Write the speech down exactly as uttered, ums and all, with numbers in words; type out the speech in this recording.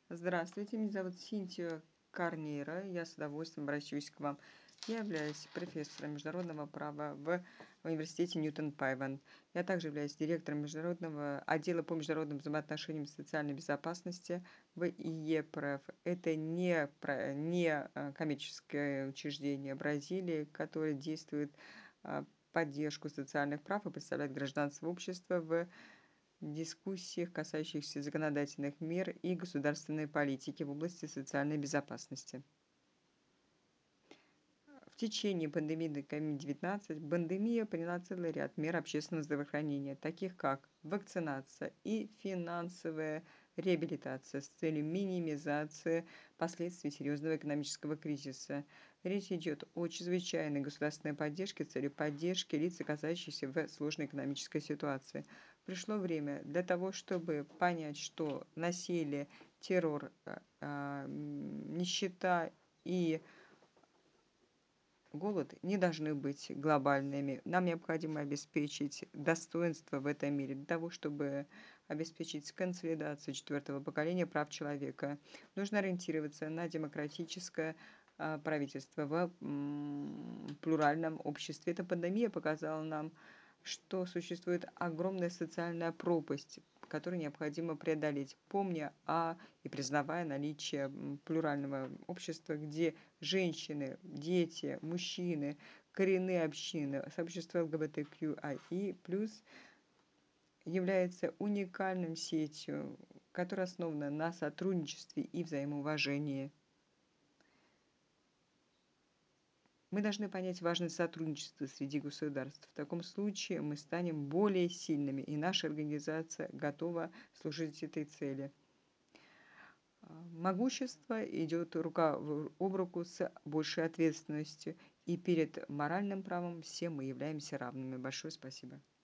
Здравствуйте, меня зовут Синтия Карнира. Я с удовольствием обращусь к вам. Я являюсь профессором международного права в университете Ньютон-Пайван. Я также являюсь директором международного отдела по международным взаимоотношениям и социальной безопасности в ИЕПРФ. Это не, про- не э, коммерческое учреждение Бразилии, которое действует э, поддержку социальных прав и представляет гражданство общества в дискуссиях, касающихся законодательных мер и государственной политики в области социальной безопасности. В течение пандемии ковид девятнадцать пандемия приняла целый ряд мер общественного здравоохранения, таких как вакцинация и финансовая реабилитация с целью минимизации последствий серьезного экономического кризиса. Речь идет о чрезвычайной государственной поддержке с целью поддержки лиц, оказавшихся в сложной экономической ситуации. Пришло время для того, чтобы понять, что насилие, террор, а, а, нищета и голод не должны быть глобальными. Нам необходимо обеспечить достоинство в этом мире для того, чтобы обеспечить консолидацию четвертого поколения прав человека. Нужно ориентироваться на демократическое а, правительство в м, плуральном обществе. Эта пандемия показала нам, что существует огромная социальная пропасть, которую необходимо преодолеть, помня о и признавая наличие м, плурального общества, где женщины, дети, мужчины, коренные общины, сообщество ЛГБТQИ+, является уникальным сетью, которая основана на сотрудничестве и взаимоуважении. Мы должны понять важность сотрудничества среди государств. В таком случае мы станем более сильными, и наша организация готова служить этой цели. Могущество идет рука об руку с большей ответственностью, и перед моральным правом все мы являемся равными. Большое спасибо.